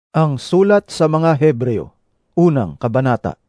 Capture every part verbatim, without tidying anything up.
Ang sulat sa mga Hebreo, unang kabanata.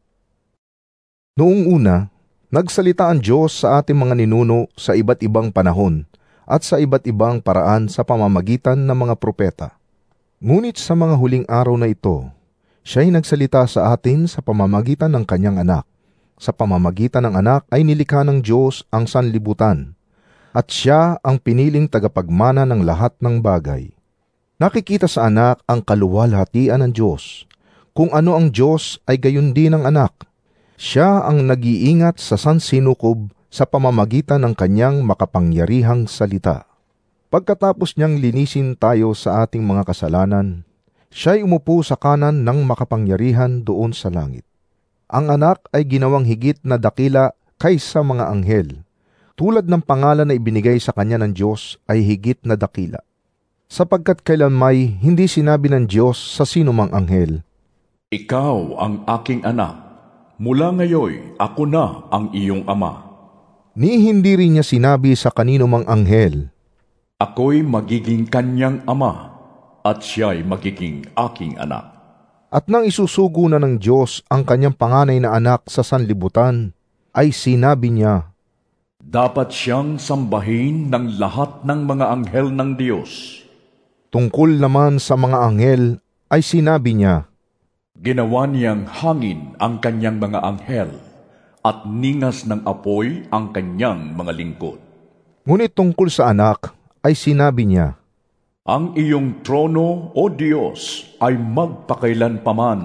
Noong una, nagsalita ang Diyos sa ating mga ninuno sa iba't ibang panahon at sa iba't ibang paraan sa pamamagitan ng mga propeta. Ngunit sa mga huling araw na ito, siya'y nagsalita sa atin sa pamamagitan ng kanyang anak. Sa pamamagitan ng anak ay nilikha ng Diyos ang sanlibutan, at siya ang piniling tagapagmana ng lahat ng bagay. Nakikita sa anak ang kaluwalhatian ng Diyos. Kung ano ang Diyos ay gayon din ang anak. Siya ang nag-iingat sa sansinukob sa pamamagitan ng kanyang makapangyarihang salita. Pagkatapos niyang linisin tayo sa ating mga kasalanan, siya'y umupo sa kanan ng makapangyarihan doon sa langit. Ang anak ay ginawang higit na dakila kaysa mga anghel, tulad ng pangalan na ibinigay sa kanya ng Diyos ay higit na dakila. Sapagkat kailanmay hindi sinabi ng Diyos sa sinumang anghel, "Ikaw ang aking anak, mula ngayon ako na ang iyong ama." Ni hindi rin niya sinabi sa kanino mang anghel, "Ako'y magiging kanyang ama, at siya'y magiging aking anak." At nang isusugo na ng Diyos ang kanyang panganay na anak sa sanlibutan, ay sinabi niya, "Dapat siyang sambahin ng lahat ng mga anghel ng Diyos." Tungkol naman sa mga anghel, ay sinabi niya, "Ginawa niyang hangin ang kanyang mga anghel, at ningas ng apoy ang kanyang mga lingkod." Ngunit tungkol sa anak, ay sinabi niya, "Ang iyong trono, O Diyos, ay magpakailanpaman.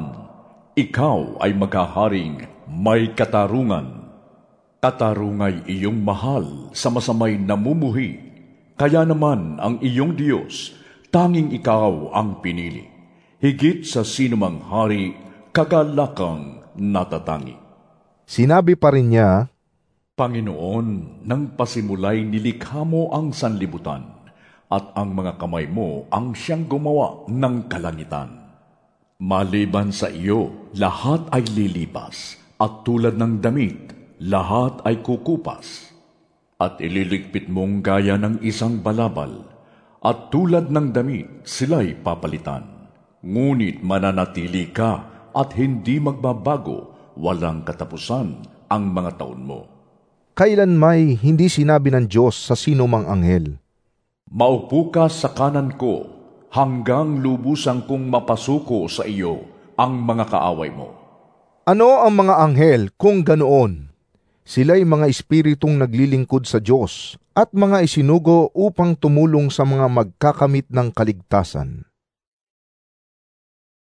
Ikaw ay maghaharing may katarungan. Katarungay iyong mahal sa masamay namumuhi. Kaya naman ang iyong Diyos, tanging ikaw ang pinili. Higit sa sinumang hari, kagalakang natatangi." Sinabi pa rin niya, "Panginoon, nang pasimulay nilikha mo ang sanlibutan, at ang mga kamay mo ang siyang gumawa ng kalangitan. Maliban sa iyo, lahat ay lilipas, at tulad ng damit, lahat ay kukupas. At ililigpit mong gaya ng isang balabal, at tulad ng damit, sila'y papalitan. Ngunit mananatili ka at hindi magbabago, walang katapusan ang mga taon mo." Kailanmay hindi sinabi ng Diyos sa sinumang anghel, "Maupo ka sa kanan ko, hanggang lubusang kong mapasuko sa iyo ang mga kaaway mo." Ano ang mga anghel kung ganoon? Sila'y mga espiritong naglilingkod sa Diyos at mga isinugo upang tumulong sa mga magkakamit ng kaligtasan.